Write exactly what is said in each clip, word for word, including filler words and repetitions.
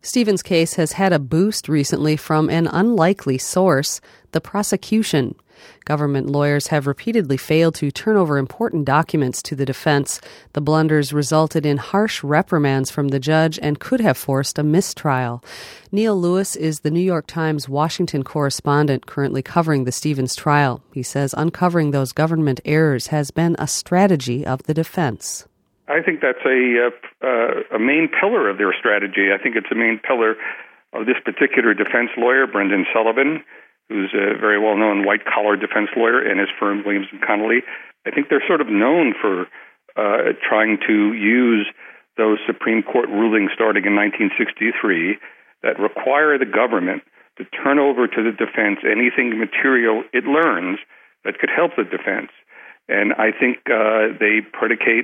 Stevens' case has had a boost recently from an unlikely source, the prosecution. Government lawyers have repeatedly failed to turn over important documents to the defense. The blunders resulted in harsh reprimands from the judge and could have forced a mistrial. Neil Lewis is the New York Times Washington correspondent currently covering the Stevens trial. He says uncovering those government errors has been a strategy of the defense. I think that's a, uh, a main pillar of their strategy. I think it's a main pillar of this particular defense lawyer, Brendan Sullivan, who's a very well-known white-collar defense lawyer, and his firm, Williams and Connolly. I think they're sort of known for uh, trying to use those Supreme Court rulings starting in nineteen sixty-three that require the government to turn over to the defense anything material it learns that could help the defense. And I think uh, they predicate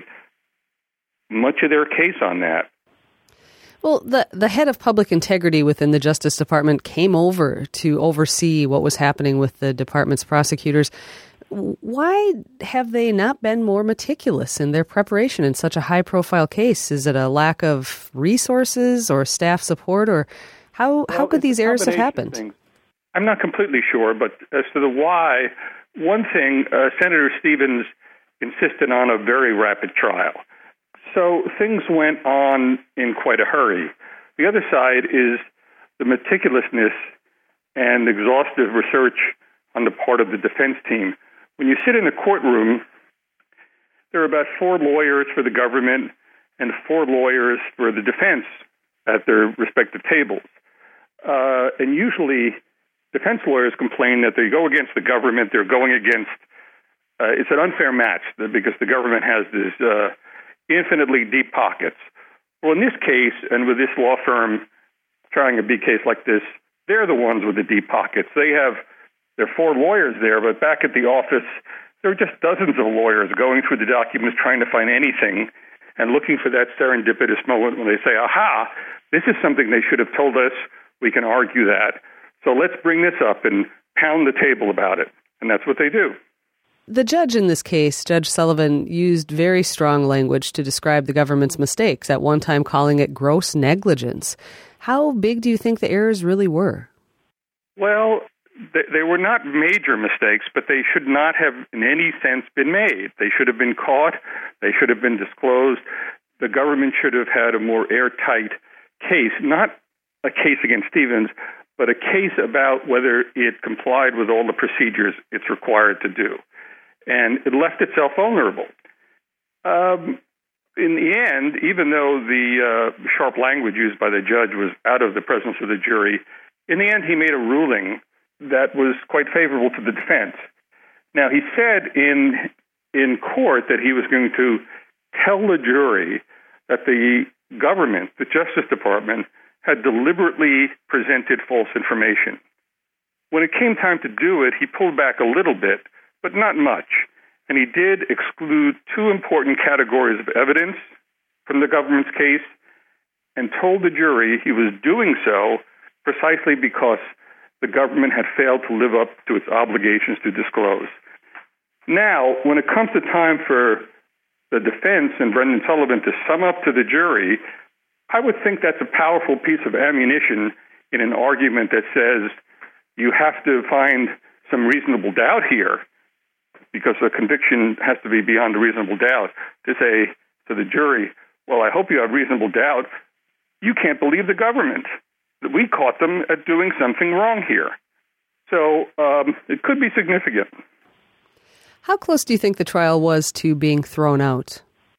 much of their case on that. Well, the, the head of public integrity within the Justice Department came over to oversee what was happening with the department's prosecutors. Why have they not been more meticulous in their preparation in such a high-profile case? Is it a lack of resources or staff support, or how, well, how could these errors have happened? I'm not completely sure, but as to the why, one thing, uh, Senator Stevens insisted on a very rapid trial. So things went on in quite a hurry. The other side is the meticulousness and exhaustive research on the part of the defense team. When you sit in a courtroom, there are about four lawyers for the government and four lawyers for the defense at their respective tables. Uh, and usually defense lawyers complain that they go against the government, they're going against, uh, it's an unfair match because the government has this uh, infinitely deep pockets. Well, in this case, and with this law firm trying a big case like this, they're the ones with the deep pockets. They have, there are four lawyers there, but back at the office, there are just dozens of lawyers going through the documents trying to find anything and looking for that serendipitous moment when they say, aha, this is something they should have told us. We can argue that. So let's bring this up and pound the table about it. And that's what they do. The judge in this case, Judge Sullivan, used very strong language to describe the government's mistakes, at one time calling it gross negligence. How big do you think the errors really were? Well, they, they were not major mistakes, but they should not have in any sense been made. They should have been caught. They should have been disclosed. The government should have had a more airtight case, not a case against Stevens, but a case about whether it complied with all the procedures it's required to do. And it left itself vulnerable. Um, in the end, even though the uh, sharp language used by the judge was out of the presence of the jury, in the end he made a ruling that was quite favorable to the defense. Now, he said in in court that he was going to tell the jury that the government, the Justice Department, had deliberately presented false information. When it came time to do it, he pulled back a little bit, but not much. And he did exclude two important categories of evidence from the government's case and told the jury he was doing so precisely because the government had failed to live up to its obligations to disclose. Now, when it comes to time for the defense and Brendan Sullivan to sum up to the jury, I would think that's a powerful piece of ammunition in an argument that says you have to find some reasonable doubt here, because the conviction has to be beyond a reasonable doubt, to say to the jury, well, I hope you have reasonable doubt. You can't believe the government, that we caught them at doing something wrong here. So um, it could be significant. How close do you think the trial was to being thrown out?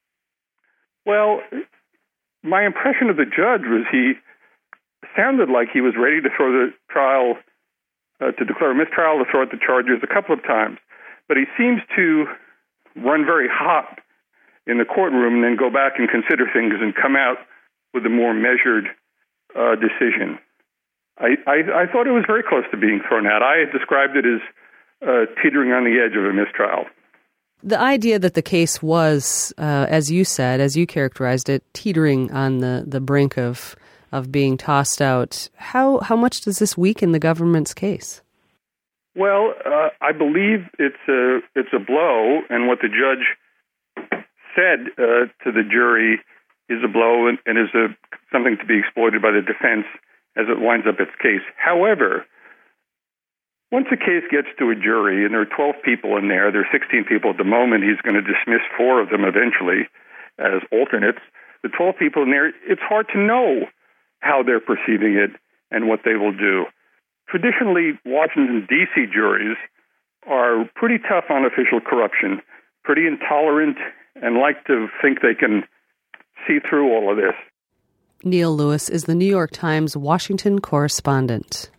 Well, my impression of the judge was he sounded like he was ready to throw the trial, uh, to declare a mistrial, to throw out the charges a couple of times. But he seems to run very hot in the courtroom and then go back and consider things and come out with a more measured uh, decision. I, I, I thought it was very close to being thrown out. I had described it as uh, teetering on the edge of a mistrial. The idea that the case was, uh, as you said, as you characterized it, teetering on the, the brink of of being tossed out, how how much does this weaken the government's case? Well, uh, I believe it's a it's a blow, and what the judge said uh, to the jury is a blow and, and is a, something to be exploited by the defense as it winds up its case. However, once a case gets to a jury, and there are twelve people in there, there are sixteen people at the moment, he's going to dismiss four of them eventually as alternates. The twelve people in there, it's hard to know how they're perceiving it and what they will do. Traditionally, Washington, D C juries are pretty tough on official corruption, pretty intolerant, and like to think they can see through all of this. Neil Lewis is the New York Times Washington correspondent.